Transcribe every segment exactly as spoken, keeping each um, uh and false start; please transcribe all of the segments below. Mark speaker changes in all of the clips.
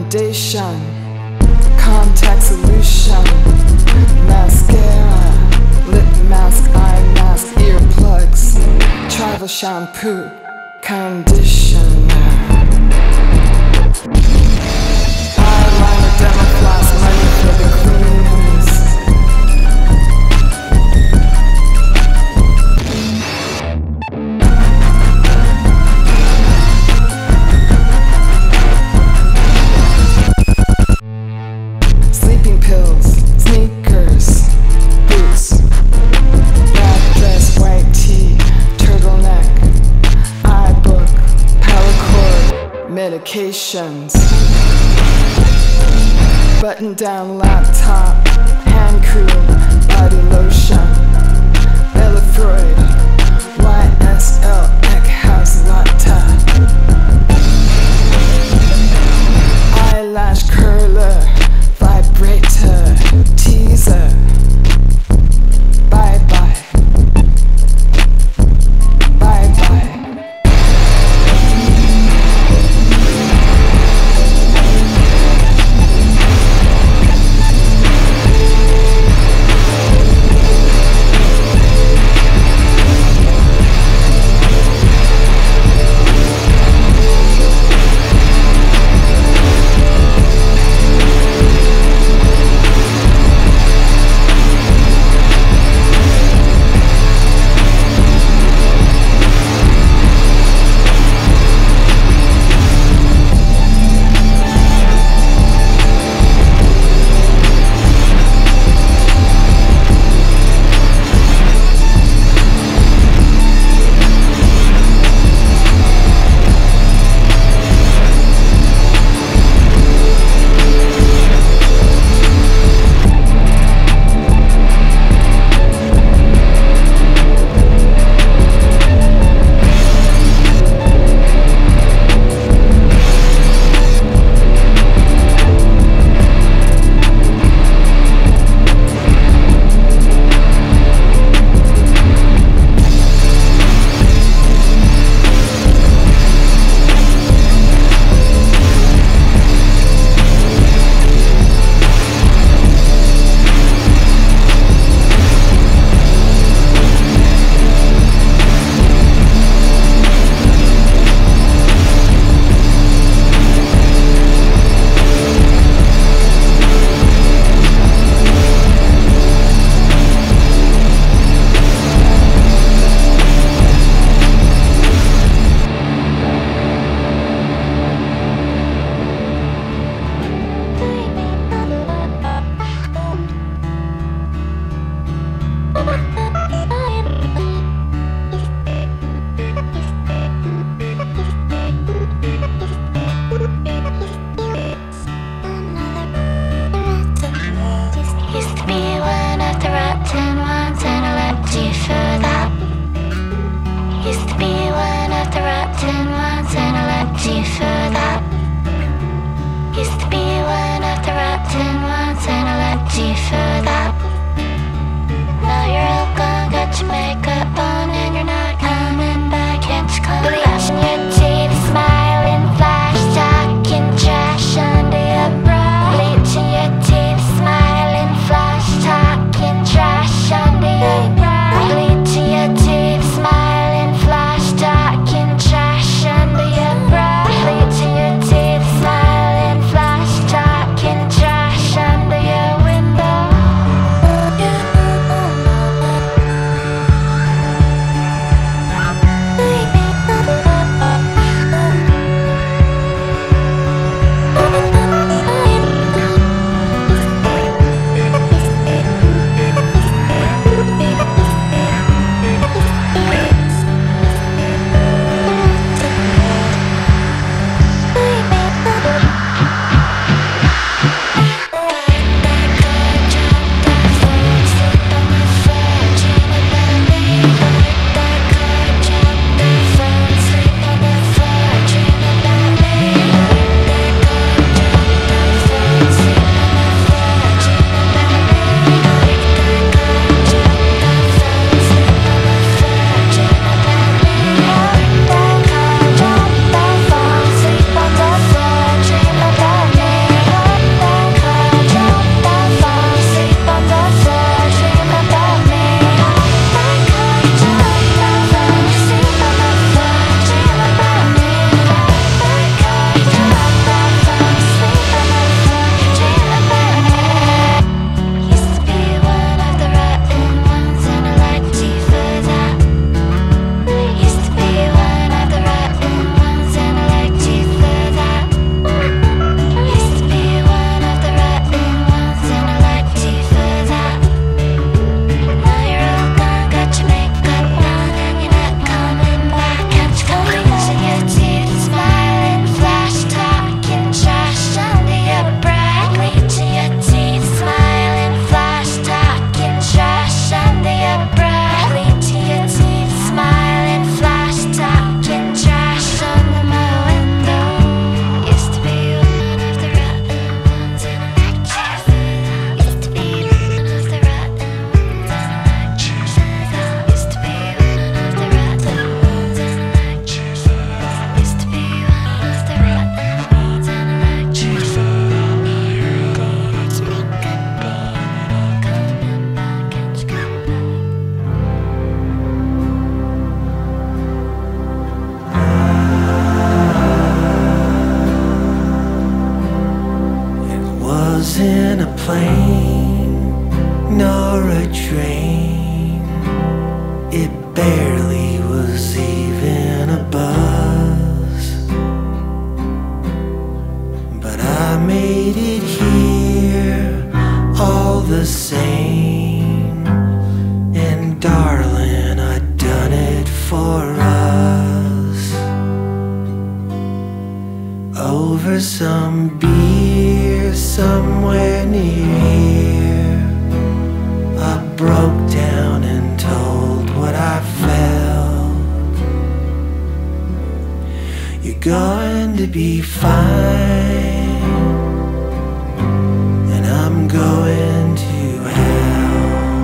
Speaker 1: foundation, contact solution, mascara, lip mask, eye mask, earplugs, travel shampoo, conditioner, eyeliner, demo floss, money for the cleaners. Sleeping pills, sneakers, boots, black dress, white tee, turtleneck, iBook, power cord, medications, button down laptop, hand cream, body lotion, Belafroid, Y S L, Eckhouse Latte, eyelash curler, vibrator, teaser, bye bye, bye bye.
Speaker 2: train. It barely was even a buzz, but I made it here all the same. And darling, I'd done it for us. Over some beer somewhere near here, I broke down and told what I felt. You're going to be fine, and I'm going to hell.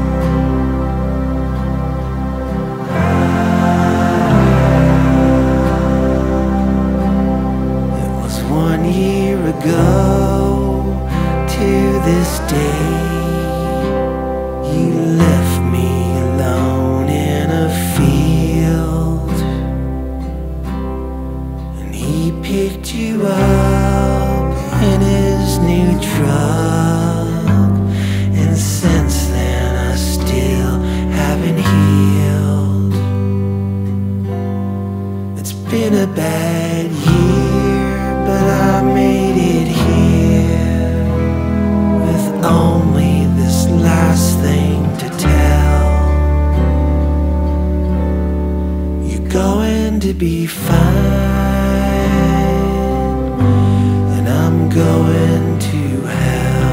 Speaker 2: It was one year ago to this day. You left me alone in a field, and he picked you up in his new truck. And since then I still haven't healed. It's been a bad year, but I made it here with only this last thing to tell. You're going to be fine, and I'm going to hell.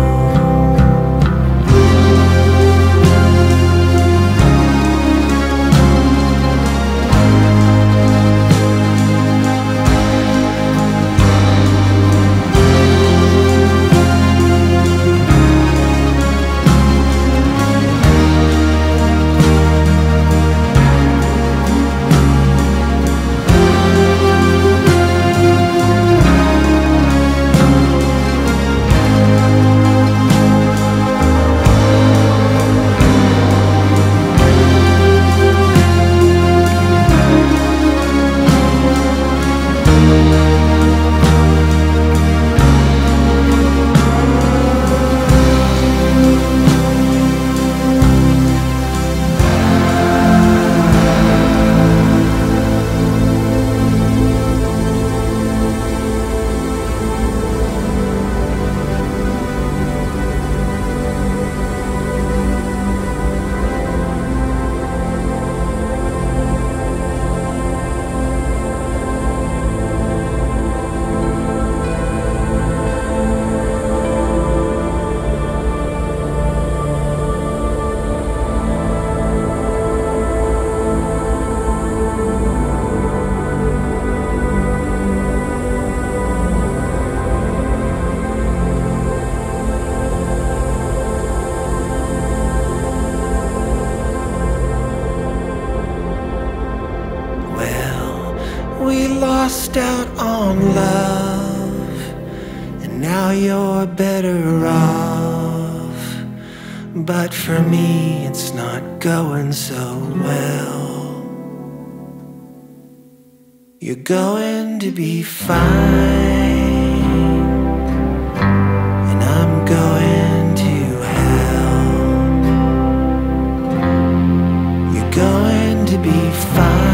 Speaker 2: We lost out on love, and now you're better off. But for me, it's not going so well. You're going to be fine, and I'm going to hell. You're going to be fine,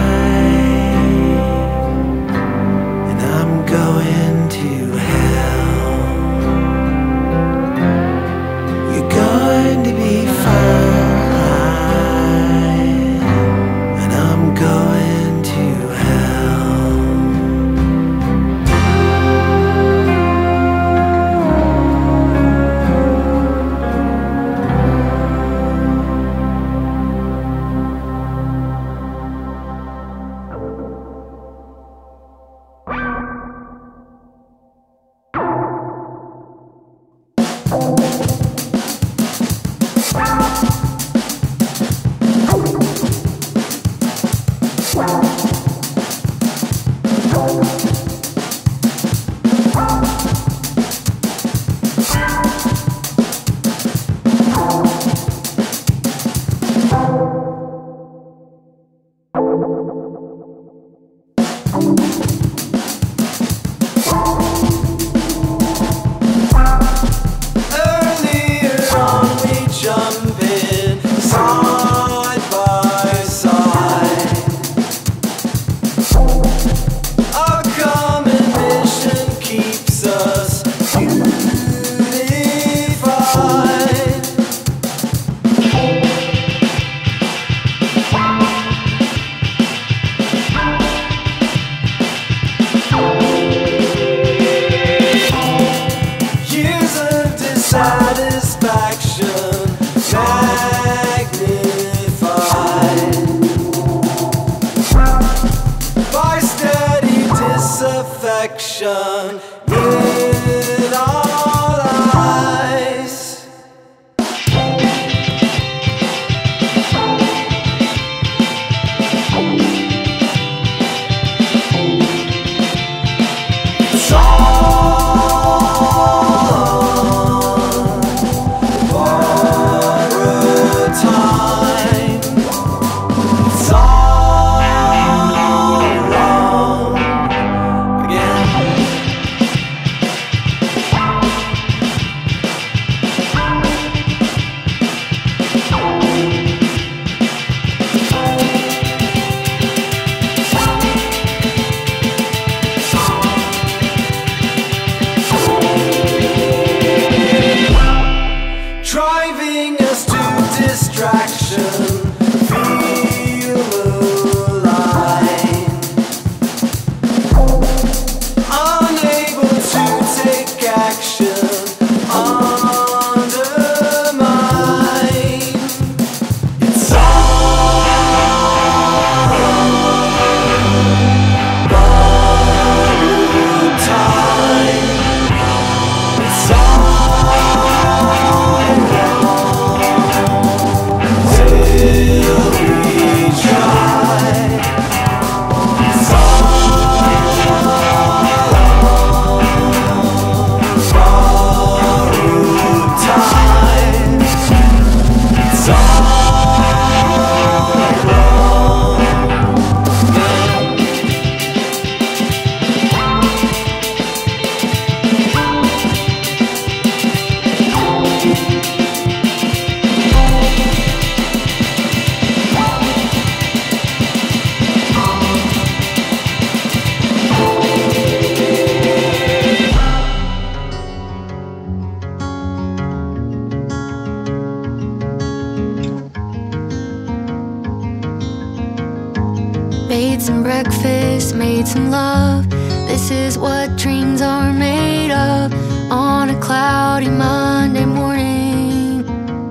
Speaker 2: going to hell. You're going to be fine, and I'm going to hell.
Speaker 3: Wow.
Speaker 2: driving us to distraction. Feel alive, unable to take action, undermine. It's all borrowed time. It's all
Speaker 3: Made some breakfast, made some love. This is what dreams are made of. On a cloudy Monday morning,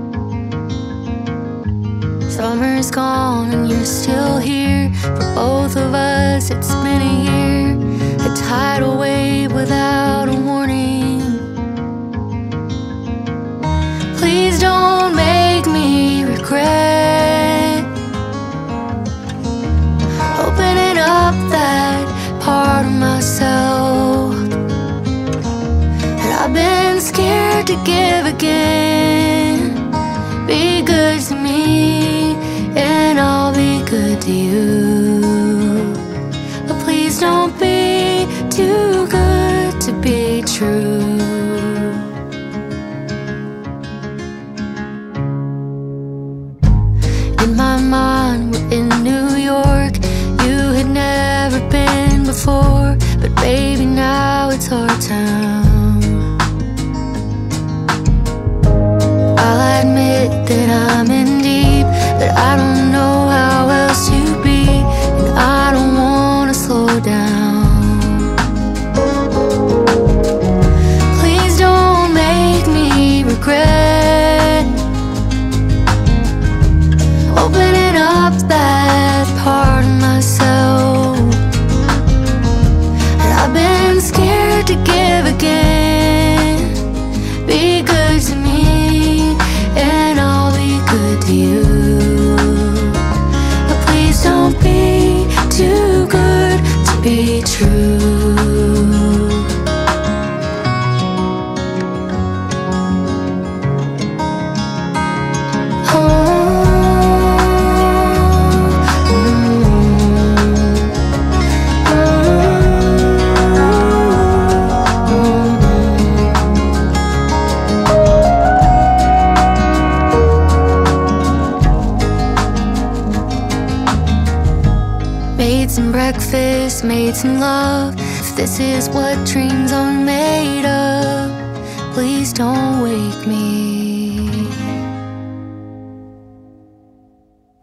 Speaker 3: summer's gone and you're still here. For both of us it's been a year, a tidal wave without a warning. Please don't make me regret opening up that part of myself that I've been scared to give again. Be good to me and I'll be good to you, but please don't be too good to be true. In my mind, we're in New York. You had never been before, but baby, now it's our town. I'll admit that I'm in deep, but I don't know how else to be, and I don't wanna slow down. Please don't make me regret opening up that part of myself that I've been scared to give again. Be good to me and I'll be good to you, but please don't be too good to be true. Made some breakfast, made some love. If this is what dreams are made of, please don't wake me.